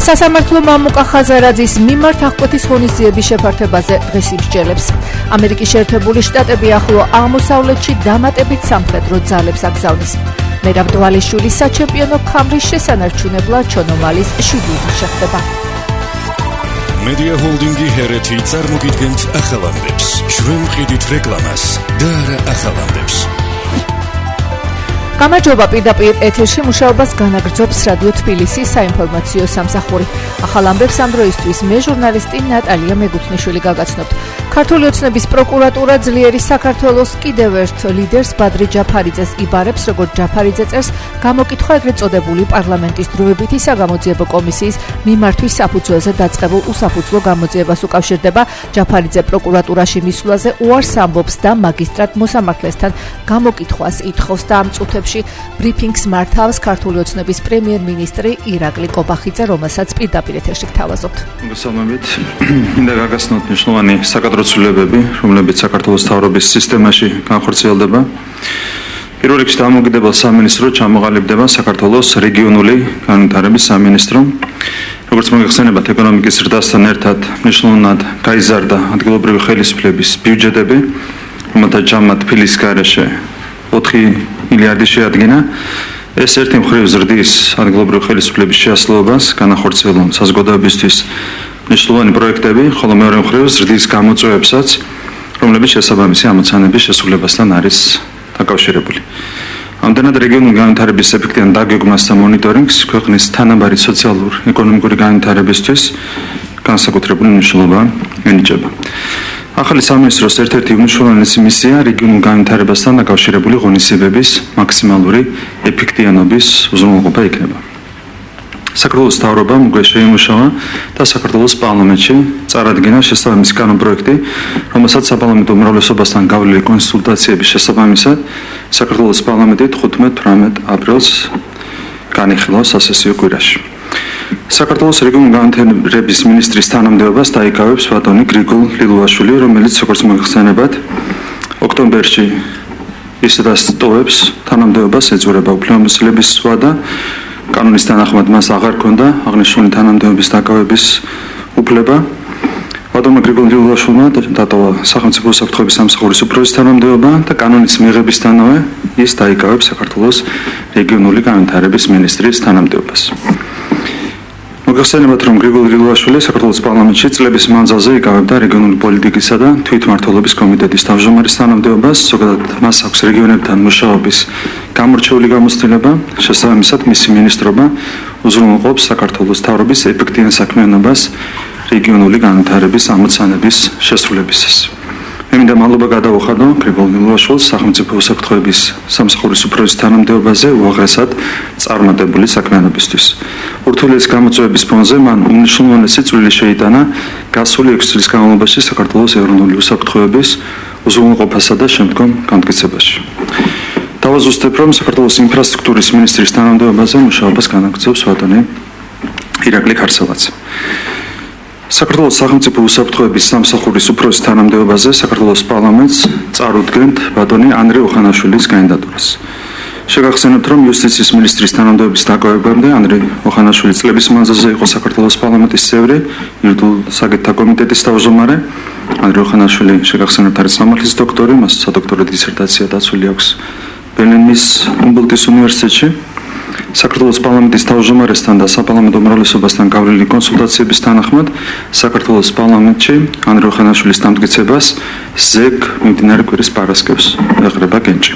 სასამართლო მამუკა ხაზარაძის მიმართ აღკვეთის ღონისძიების შეფართებაზე დღეს იმსჯელებს. ამერიკის შეერთებული შტატები ახლო აღმოსავლეთში დამატებით სამხედრო ძალებს აგზავნის. მერაბ დვალიშვილის საჩემპიონო ქამრის შესანარჩუნებლად ჩონომალის 7 შეხვდება. Media Holdingi Hereti წარმოგიდგენთ ახალამდებს. ჩვენ ვყიდით რეკლამას და არა ახალამდებს. გამარჯობა, პირდაპირ ეთერში მუშაობას განაგრძობს რადიო თბილისის საინფორმაციო სამსახური. ახალ ამბებს ამ დროისთვის მე ჟურნალისტი ნატალია მეგუთნიშვილი გაგაცნობთ. ქართული ოცნების პროკურატურა ძლიერი საქართველოს კიდევ ერთ ლიდერს ბადრი ჯაფარიძეს იბარებს, როგორც ჯაფარიძე წერს, გამოკითხვა ეგრეთ წოდებული პარლამენტის დროებითი საგამოძიებო კომისიის მიმართვის საფუძველზე დაწყებულ უსაფუძვლო გამოძიებას უკავშირდება. ჯაფარიძე პროკურატურაში მისვლაზე უარს ამბობს და მაგისტრატ მოსამართლესთან გამოკითხვას ითხოვს და ამ წუთებში ბრიფინგს მართავს ქართული ოცნების პრემიერ-მინისტრი ირაკლი კობახიძე, რომელსაც პირდაპირ ეთერში გთავაზობთ. მოგესალმებით. მინდა გაგაცნოთ მნიშვნელოვანი საკადრო ცვლილებები, რომლებიც საქართველოს მთავრობის სისტემაში განხორციელდება. პირველ რიგში დამოუკიდებელ სამინისტრო ჩამოყალიბდება საქართველოს რეგიონული განვითარების სამინისტრო. როგორც მოგეხსენებათ, ეკონომიკის ზრდასთან ერთად მნიშვნელოვნად გაიზარდა ადგილობრივი ხელისუფლების ბიუჯეტები, რომელთა ჯამად თბილისის გარეშე 4 მილიარდი შეადგენა. ეს ერთი მხრივ ზრდის ადგილობრივი ხელისუფლების შეასრულებას, განახორციელონ საზოგადოებისთვის მნიშვნელოვანი პროექტები, ხოლო მეორე მხრივ ზრდის გამოწვევებსაც, რომლებიც შესაბამისი ამოცანების შესრულებასთან არის დაკავშირებული. ამდენად რეგიონული განვითარების ეფექტიან დაგეგმვას და მონიტორინგს ქვეყნის თანაბარი სოციალურ-ეკონომიკური განვითარებისთვის განსაკუთრებული მნიშვნელობა ენიჭება. ახალი სამინისტროს ერთ-ერთი უმნიშვნელოვანესი მისია რეგიონულ განვითარებასთან დაკავშირებული ღონისძიებების მაქსიმალური ეფექტიანობის უზრუნველყოფა იქნება. საქართველოს მთავრობამ უკვე შეიმუშავა და საქართველოს პარლამენტში წარადგინა შესაბამისი კანონპროექტი, რომელსაც საპარლამენტო უმრავლესობასთან გავლილი კონსულტაციების შესაბამისად საქართველოს პარლამენტი 15-18 აპრილს განიხილავს სასესიო კვირაში. საქართველოს რეგიონული განვითარების მინისტრის თანამდებობას დაიკავებს ბატონი გრიგოლ ლილუაშვილი, რომელიც როგორც მოგეხსენებათ, ოქტომბერში ისედაც ტოვებს თანამდებობას, ეძურება უფლებამოსილების ზღვა და კანონის თანახმად მას აღარ ჰქონდა აღნიშნული თანამდებობის დაკავების უფლება. ბატონმა გრიგოლ ლილუაშვილმა დატოვა სახელმწიფო უსაფრთხოების სამსახურის უფროსის თანამდებობა და კანონის მიღებისთანავე ის დაიკავებს საქართველოს რეგიონული განვითარების მინისტრის თანამდებობას. მოგეხსენებათ, რომ გრიგოლ ლილუაშვილი საქართველოს პარლამენტში წლების მანძილზე იკავებდა რეგიონული პოლიტიკისა და თვითმმართველობის კომიტეტის თავმჯდომარის თანამდებობას, ზოგადად მას აქვს რეგიონებთან მუშაობის გამორჩეული გამოცდილება, შესაბამისად მისი მინისტრობა უზრუნველყოფს საქართველოს მთავრობის ეფექტიან საქმიანობას რეგიონული განვითარების ამოცანების შესრულებისას. მე მინდა მადლობა გადავუხადო გრიგოლ ლილუაშვილს სახელმწიფო უსაფრთხოების სამსახურის უფროსის თანამდებობაზე უაღრესად წარმატებული საქმიანობისთვის. ურთულეს გამოწვევების ფონზე მან უმნიშვნელოვანესი წვლილი შეიტანა გასული 6 წლის განმავლობაში საქართველოს ეროვნული უსაფრთხოების უზრუნველყოფასა და შემდგომ განმტკიცებაში. დავაზუსტებ, რომ საქართველოს ინფრასტრუქტურის მინისტრის თანამდებობაზე მუშაობას განაგრძობს ბატონი ირაკლი ქარსელაძე. საქართველოს სახელმწიფო უსაფრთხოების სამსახურის უფროსის თანამდებობაზე საქართველოს პარლამენტს წარუდგენთ ბატონი ანდრე ოხანაშვილის კანდიდატურას. შეგახსენებთ, რომ იუსტიციის მინისტრის თანამდებობის დაკავებამდე ანდრე ოხანაშვილი წლების მანძილზე იყო საქართველოს პარლამენტის წევრი, იურიდიულ საკითხთა კომიტეტის თავმჯდომარე. ანდრე ოხანაშვილი შეგახსენებთ არის სამართლის დოქტორი, მას სადოქტორო დისერტაცია დაცული აქვს ბერლინის ჰუმბოლდტის უნივერსიტეტში. საქართველოს პარლამენტის თავმჯდომარესთან და საპარლამენტო უმრავლესობასთან გავლილი კონსულტაციების თანახმად საქართველოს პარლამენტში ანდრე ოხანაშვილის დამტკიცებას ზეგ მიმდინარე კვირის პარასკევს ეღრება კენჭი.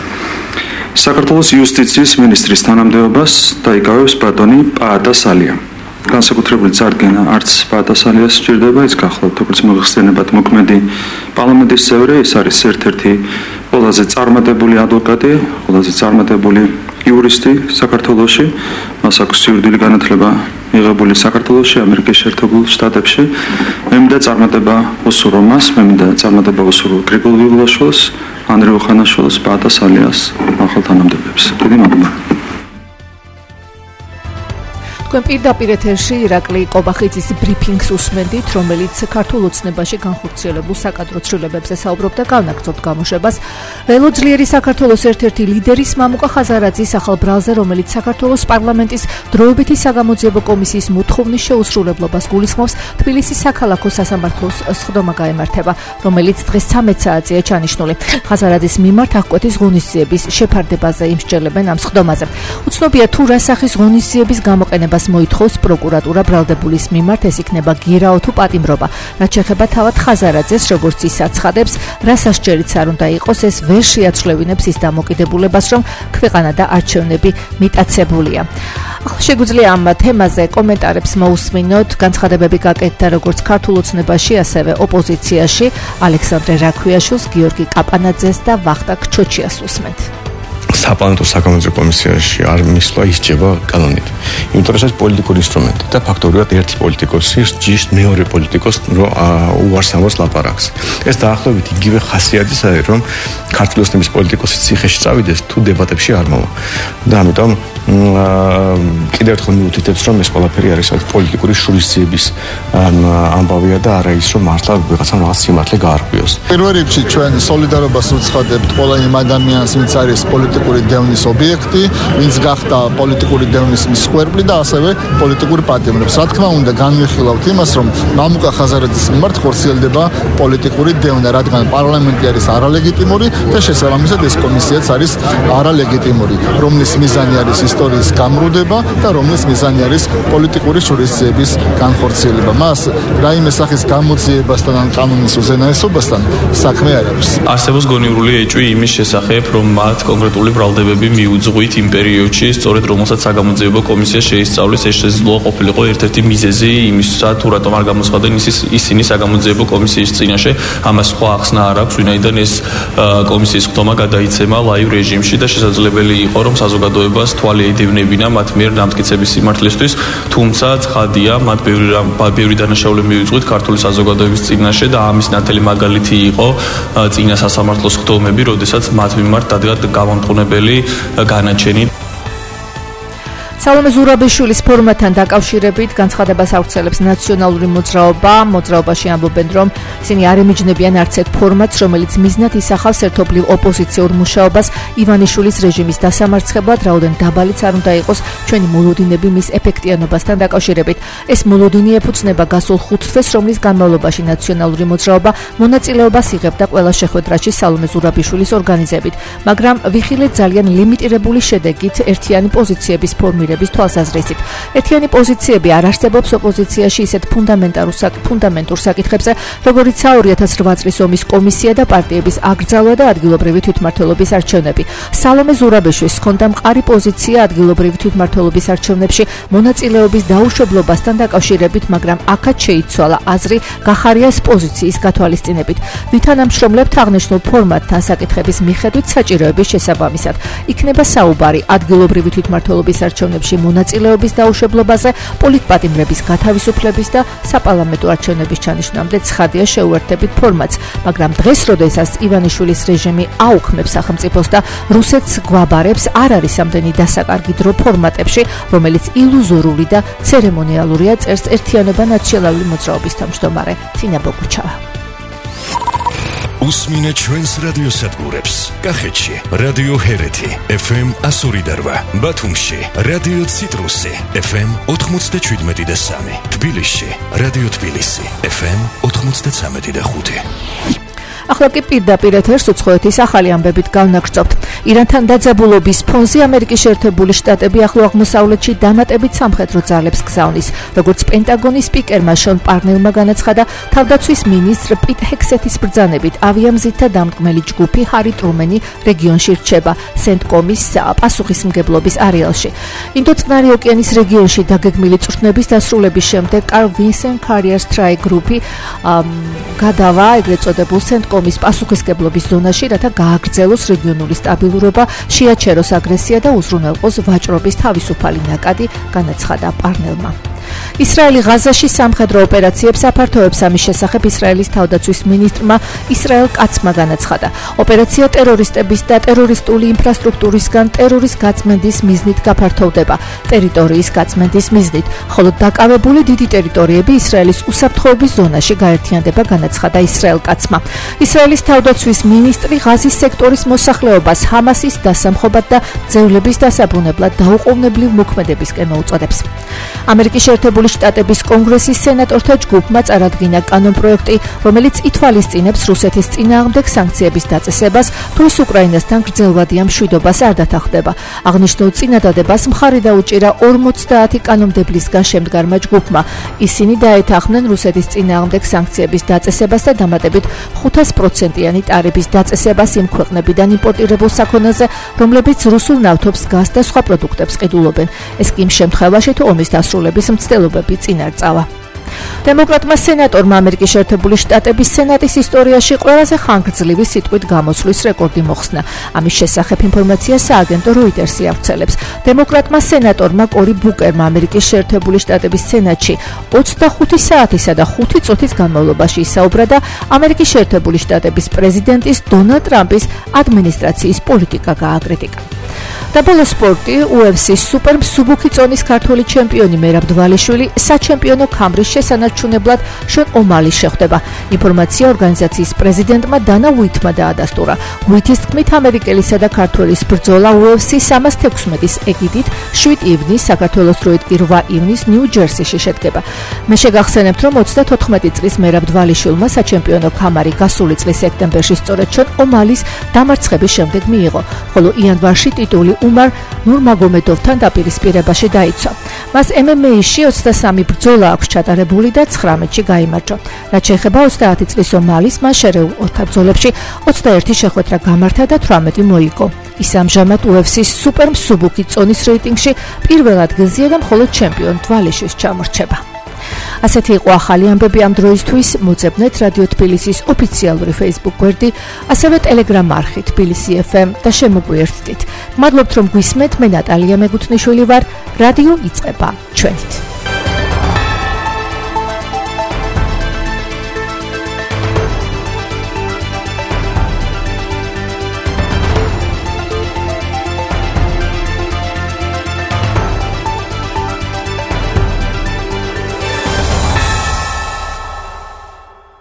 საქართველოს იუსტიციის მინისტრის თანამდებობას დაიკავებს ბატონი პაატა სალია. განსაკუთრებული წარდგენა არც პაატა სალიას სჭირდება, ის გახლავთ, როგორც მოგეხსენებათ, მოქმედი პარლამენტის წევრი, ის არის ერთ-ერთი ყველაზე წარმატებული ადვოკატი, ყველაზე წარმატებული იურისტი საქართველოში. მას აქვს იურიდიული განათლება მიღებული საქართველოში, ამერიკის შეერთებულ შტატებში. მე მინდა წარმატება უსურვო მას, მე მინდა წარმატება უსურვო გრიგოლ ლილუაშვილს, ანდრე ოხანაშვილს, პაატა სალიას ახალ თანამდებობებს. დიდი მადლობა. თქვენ პირდაპირ ეთერში ირაკლი კობახიძის ბრიფინგს უსმენდით, რომელიც ქართულ ოცნებაში განხორციელებულ საკადრო ცვლილებებზე საუბრობდა, განაგრძობთ გამოშვებას. ველო ძლიერი საქართველოს ერთ-ერთი ლიდერის მამუკა ხაზარაძის ახალ ბრალზე, რომელიც საქართველოს პარლამენტის დროებითი საგამოძიებო კომისიის მოთხოვნის შეუსრულებლობას გულისხმობს, თბილისის საქალაქო სასამართლოს სხდომა გაემართება, რომელიც დღეს 13 საათზეა ჩანიშნული. ხაზარაძის მიმართ აღკვეთის ღონისძიების შეფარდებაზე იმსჯელებენ ამ სხდომაზე. უცნობია თუ რა სახის ღონისძიების გამოყენებას მოითხოვს პროკურატურა ბრალდებულის მიმართ, ეს იქნება გირაო თუ პატიმრობა. რაც შეეხება თავად ხაზარაძეს, როგორც ის აცხადებს, რა სასჯელიც არ უნდა იყოს, ეს ვერ შეაცვლევინებს ის დამოკიდებულებას, რომ ქვეყანა და არჩევნები მიტაცებულია. შეგვიძლია ამ თემაზე კომენტარებს მოусმინოთ, განცხადებები გაკეთდა როგორც ქართულ ოცნებაში, ასევე ოპოზიციაში, ალექსანდრე რაქვიაშვილს, გიორგი კაპანაძეს და ვახტანგ ჩოჩიას უსმენთ. საპარლამენტო საგამოძიებო კომისიაში არ მისვლა ისჯება კანონით. იმიტომ რომ ეს პოლიტიკური ინსტრუმენტი და ფაქტობრივად ერთი პოლიტიკოსი ჯიშ მეორე პოლიტიკოს უარს ამბობს ლაპარაკს. ეს დაახლოებით იგივე ხასიათის არის, რომ ქართული ოცნების პოლიტიკოსი ციხეში წავიდეს თუ დებატებში არ მოვა. და ამიტომ კიდევ ერთხელ მიუთითებს, რომ ეს ყველაფერი არის პოლიტიკური შურისძიების ამბავია და არა ის, რომ მართლა ვიღაცამ რაღაც სიმართლე გაარღვიოს. პირველ რიგში ჩვენ სოლიდარობას უცხადებთ ყველა იმ ადამიანს, ვინც არის პოლიტიკური დევნის ობიექტი, ვინც გახდა პოლიტიკური დევნის მსხვერპლი და ასევე პოლიტიკური პატიმრებს. რა თქმა უნდა, განვიხილავთ იმას, რომ მამუკა ხაზარაძის მიმართ ხორციელდება პოლიტიკური დევნა, რადგან პარლამენტი არის არალეგიტიმური და შესაბამისად ეს კომისიაც არის არალეგიტიმური, რომლის მიზანი არის ისტორიის გამრუდება და რომლის მიზანი არის პოლიტიკური შურისძიების განხორციელება. მას რაიმე სახის გამოძიებასთან ან კანონის უზენაესობასთან საქმე არ აქვს. არსებობს გონივრული ეჭვი იმის შესახებ, რომ მათ კონკრეტული ბრალდებები მიუძღვით იმ პერიოდში, სწორედ რომელსაც საგამოძიებო კომისია შეისწავლეს, ეს შესაძლოა ყოფილიყო ერთ-ერთი მიზეზი იმისა, თუ რატომ არ გამოცხადდნენ ისინი საგამოძიებო კომისიის წინაშე. ამას სხვა ახსნა არ აქვს, ვინაიდან ეს კომისიის სხდომა გადაიცემა ლაივ რეჟიმში და შესაძლებელი იყო, რომ საზოგადოებას თვალი ედევნებინა მათ მიერ დამტკიცების სიმართლისთვის, თუმცა ცხადია, მათ ბევრი დანაშაული მიუძღვით ქართული საზოგადოების წინაშე და ამის ნათელი მაგალითი იყო წინა სასამართლოს სხდომები, როდესაც მათ მიმართ დადგა გამომტყუნებელი განაჩენი. სალომე ზურაბიშვილის ფორმატთან დაკავშირებით განცხადებას ავრცელებს ნაციონალური მოძრაობა. მოძრაობაში ამბობენ, რომ ისინი არ ემიჯნებიან არც ერთ ფორმატს, რომელიც მიზნად ისახავს ერთობლივ ოპოზიციურ მუშაობას ივანიშვილის რეჟიმის დასამარცხებლად, რაოდენ დაბალიც არ უნდა იყოს ჩვენი მოლოდინები მის ეფექტიანობასთან დაკავშირებით. ეს მოლოდინი ეფუძნება გასულ 5 თვეს, რომლის განმავლობაში ნაციონალური მოძრაობა მონაწილეობას იღებდა ყველა შეხვედრაში სალომე ზურაბიშვილის ორგანიზებით, მაგრამ ვიხილეთ ძალიან ლიმიტირებული შედეგით ერთიანი პოზიციების ფორმირებას თვალსაზრისით. ერთიანი პოზიციები არ არსებობს ოპოზიციაში ისეთ ფუნდამენტურ საკითხებზე, როგორიცაა 2008 წლის ომის კომისია და პარტიების აკრძალვა და ადგილობრივი თვითმმართველობის არჩევნები. სალომე ზურაბიშვილს ჰქონდა მყარი პოზიცია ადგილობრივი თვითმმართველობის არჩევნებში მონაწილეობის დაუშვებლობასთან დაკავშირებით, მაგრამ აქაც შეიცვალა აზრი გახარიას პოზიციის გათვალისწინებით. ვითანამშრომლებთ აღნიშნულ ფორმატთან საკითხების მიხედვით საჭიროების შესაბამისად. იქნება საუბარი ადგილობრივი თვითმმართველობის არჩევნებში მონაწილეობის დაუშვებლობაზე, პოლიტპატიმრების გათავისუფლების და საპარლამენტო არჩევნების ჩანიშვნამდე ცხადია შეუერთებით ფორმატს, მაგრამ დღეს, როდესაც ივანიშვილის რეჟიმი აუქმებს სახელმწიფოს და რუსეთს გვაბარებს, არ არის ამდენი დასაკარგი დრო ფორმატებში, რომელიც ილუზორული და ცერემონიალურია, წერს ერთიანობა ნაციონალური მოძრაობის თავმჯდომარე თინა ბოგუჩავა. უსმინეთ ჩვენს რადიოსადგურებს. კახეთში რადიო ჰერეთი FM 102.8, ბათუმში რადიო ციტრუსი FM 97.3, თბილისში რადიო თბილისი FM 93.5. ახლა კი პირდაპირ ეთერს უცხოეთის ახალი ამბებით განაგრძობთ. ირანთან დაძაბულობის ფონზე ამერიკის შეერთებული შტატები ახლო აღმოსავლეთში დამატებით სამხედრო ძალებს გზავნის, როგორც პენტაგონის სპიკერმა შონ პარნელმა განაცხადა, თავდაცვის მინისტრ პიტ ჰექსეთის ბრძანებით ავიამზიდთა დამდგმელი ჯგუფი ჰარი ტრუმენი რეგიონში რჩება სენტკომის პასუხისმგებლობის არეალში. ინდოწყნარი ოკეანის რეგიონში დაგეგმილი წვრთნების დასრულების შემდეგ კარლ ვინსენ კარიერ სტრაიკ გრუპი გადავა ეგრეთ წოდებულ სენტკომის პასუხისმგებლობის ზონაში, რათა გააგრძელოს რეგიონული სტაბილურობა, შეაჩეროს აგრესია და უზრუნველყოს ვაჭრობის თავისუფალი ნაკადი, განაცხადა პარნელმა. ისრაელი ღაზაში სამხედრო ოპერაციებს აფართოებს. ამის შესახებ ისრაელის თავდაცვის მინისტრმა ისრაელ კაცმა განაცხადა. ოპერაცია ტერორისტების და ტერორისტული ინფრასტრუქტურისგან ტერორის გაწმენდის მიზნით გაფართოვდება. ტერიტორიის გაწმენდის მიზნით, ხოლო დაკავებული დიდი ტერიტორიები ისრაელის უსაფრთხოების ზონაში გაერთიანდება, განაცხადა ისრაელ კაცმა. ისრაელის თავდაცვის მინისტრი ღაზის სექტორის მოსახლეობას ჰამასის დასამხობად და ძევლების დასაბრუნებლად დაუყოვნებლივ მოქმედებისკენ მოუწოდებს. ამერიკის შეერთებული შტატების კონგრესის სენატორთა ჯგუფმა წარადგინა კანონპროექტი, რომელიც ითვალისწინებს რუსეთის წინააღმდეგ სანქციების დაწესებას, თუ ის უკრაინასთან გრძელვადიან მშვიდობას არ დათანხმდება. აღნიშნულ წინადადებას მხარი დაუჭირა 50 კანონმდებლისგან შემდგარმა ჯგუფმა. ისინი დაეთანხმნენ რუსეთის წინააღმდეგ სანქციების დაწესებას და დამატებით 500%-იანი ტარიფის დაწესებას იმ ქვეყნებიდან იმპორტირებულ საქონელზე, რომლებიც რუსულ ნავთობს, გაზს და სხვა პროდუქტებს ყიდულობენ. ეს კი იმ შემთხვევაში, თუ ომის დასრულების მცდელობები წინ არ წავა. დემოკრატმა სენატორმა ამერიკის შეერთებული შტატების სენატის ისტორიაში ყველაზე ხანგრძლივი სიტყვით გამოსვლის რეკორდი მოხსნა. ამის შესახებ ინფორმაციას სააგენტო როიტერსი ავრცელებს. დემოკრატმა სენატორმა კორი ბუკერმა ამერიკის შეერთებული შტატების სენატში 25 საათისა და 5 წუთის განმავლობაში ისაუბრა და ამერიკის შეერთებული შტატების პრეზიდენტის დონალდ ტრამპის ადმინისტრაციის პოლიტიკა გააკრიტიკა. და ბოლო სპორტი, UFC-ის სუპერ მსუბუქი წონის ქართული ჩემპიონი მერაბ დვალიშვილი საჩემპიონო ქამრის შესანარჩუნებლად შონ ომალის შეხვდება. ინფორმაცია ორგანიზაციის პრეზიდენტმა დანა უითმა დაადასტურა. უითის თქმით, ამერიკელისა და ქართველის ბრძოლა UFC 316-ის ეგიდით 7 ივნის, საქართველოს დროით კი 8 ივნის ნიუ-ჯერსიში შედგება. მე შეგახსენებთ, რომ 34 წლის მერაბ დვალიშვილმა საჩემპიონო ქამარი გასული წლის სექტემბერში სწორედ შონ ომალის დამარცხების შემდეგ მიიღო, ხოლო იანვარში ტიტული უმარ ნურმაგომედოვთან დაპირისპირებაში დაიცვა. მას MMA-ში 23 ბრძოლა აქვს ჩატარებული და 19-ში გაიმარჯვა. რაც შეეხება 30 წლის ომალის, მას შერეულ 4 ბრძოლებში 21 შეხვედრა გამართა და 18 მოიგო. ის ამჟამად UFC-ის სუპერ მსუბუქი წონის რეიტინგში პირველ ადგილზეა და მხოლოდ ჩემპიონ დვალიშვილს ჩამორჩება. ასეთი იყო ახალი ამბები ამ დროისთვის. მოძებნეთ რადიო თბილისის ოფიციალური Facebook გვერდი, ასევე Telegram არხი თბილისი FM და შემოგვიერთდით. მადლობთ რომ გვისმენთ. მე ნატალია მეგუთნიშვილი ვარ. რადიო იწყება ჩვენით.